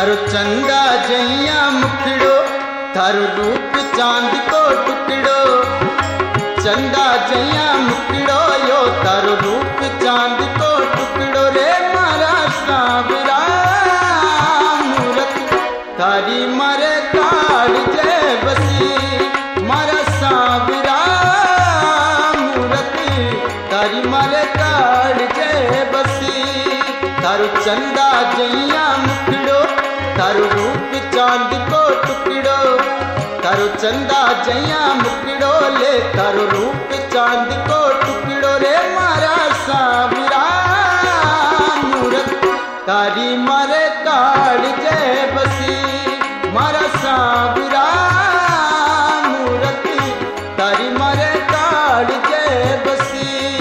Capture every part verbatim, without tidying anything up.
थारो चंदा जइया मुखड़ो, थारो रूप चांद को टुकड़ो। चंदा जइया मुखड़ो यो थारो रूप चांद को टुकड़ो रे मारा सांवरा मूरत थारी मारे काल जय बसी। मारा सांवरा मूरत थारी मारे काल जय बसी। थारो चंदा जइया मुखड़ो, थारो रूप चांद को टुकड़ो। थारो चंदा जइया मुखड़ो ले थारो रूप चांद को टुकड़ो रे मारा सांवरा मूरत तारी मारे काल जय बसी। मारा सांवरा मूरत तारी मारे काल जय बसी।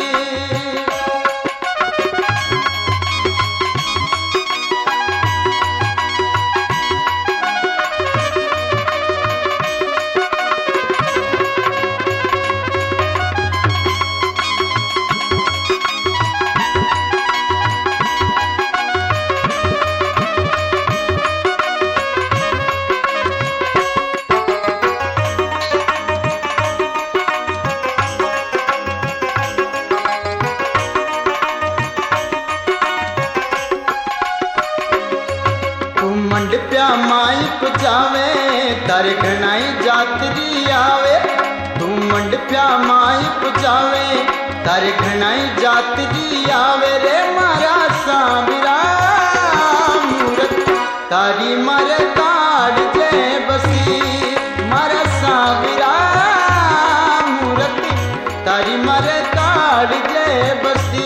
मंडप्या माई पुजावे तारे घनाई जातरी आवे। तू मंडप्या माई पुजावे तारे घनाई जातरी आवे रे मारा सांवरा मूरत तारी मारे काल जय बसी। मारा सांवरा मूरत तारी मारे काल जय बसी।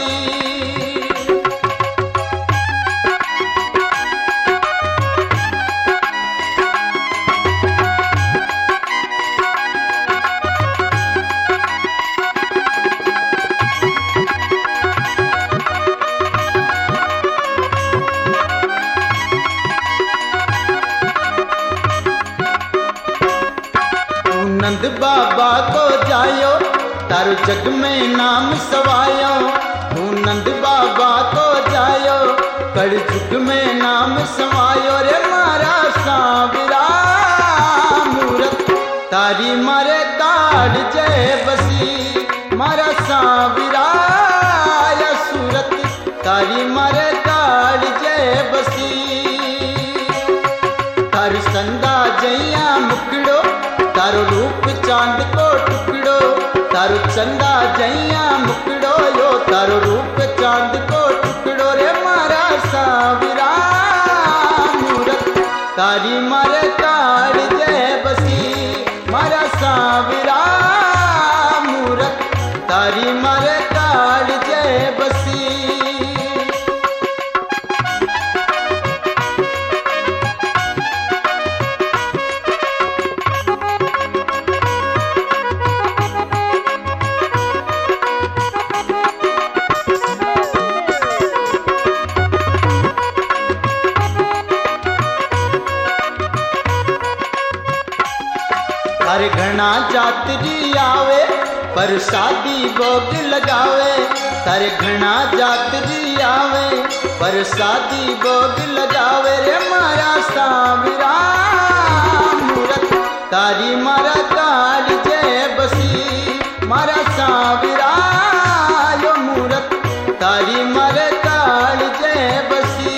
नंद बाबा को जायो तारो जग में नाम सवायो। तू नंद बाबा को जायो कल जुग में नाम सवायो रे मारा सांवरा मूरत तारी मारे काल जय बसी। मारा सांवरा या सूरत तारी मारे काल जय बसी। थारी संदा जइया मुखड़ो, तारो रूप चांद को टुकड़ो। तारो चंदा जइया मुखड़ो यो तारो रूप चांद को टुकड़ो रे मारा सांवरा मूरत तारी मारे काल जय बसी। मारा सांवरा मूरत तारी मारे काल जय बसी। हर घना जातरी आवे पर शादी भोग लगावे। हर घना जातरी आवे पर शादी भोग लगावे रे मारा सांवरा मूरत तारी मारा काल जय बसी। मारा सांवरा यो मूरत तारी मारे काल जय बसी।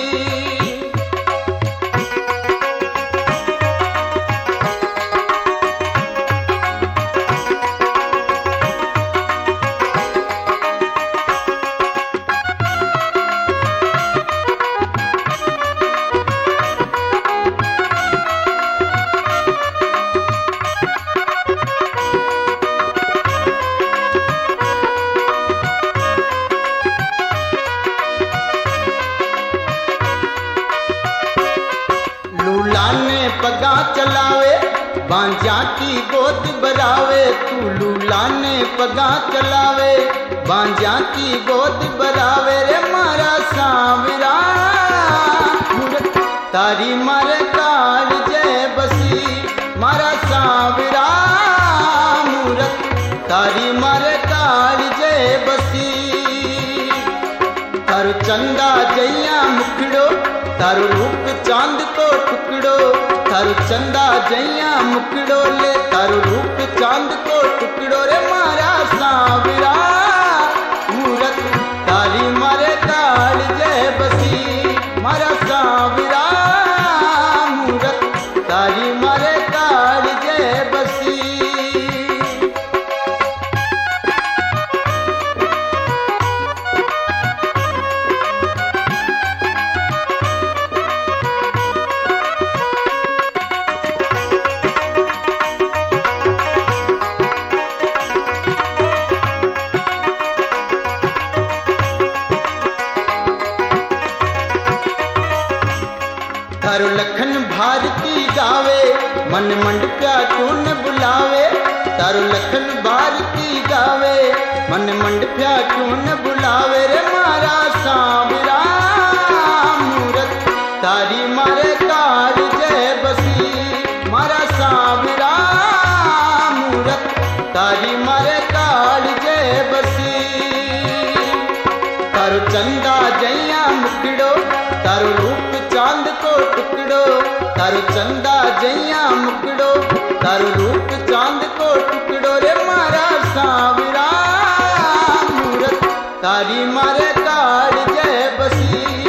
पगा चलावे बांझा की गोद बरावे। तू लूला ने पगा चलावे बांझा की गोद बरावे रे मारा सांवरा मूरत तारी मारे काल जय बसी। मारा सांवरा मूरत तारी मारे काल जय बसी। तारो चंदा जइया मुखड़ो तारो रूप चांद तारू चंदा जैया मुकड़ो ले, तारू रूप चांद को टुकड़ो रे मारा सांवरा मूरत तारी मारे काल जय बसी, मारा सांवरा मूरत तारी मारे काल जय बसी। थारो लखन भारती गावे, मन मंडप्या क्यों न बुलावे, तारो लखन भारती गावे, मन मंडप्या क्यों न बुलावे रे मारा सांवरा मूरत तारी मारे काल जय बसी, मारा सांवरा मूरत तारी मारे काल जय बसी। तारो चंदा जैया मुकड़ो, तारो रूप चांद को टुकड़ो, तारो चंदा जैया मुकड़ो, तारो रूप चांद को टुकड़ो रे मारा सांवरा मूरत तारी मारे काल जय बसी,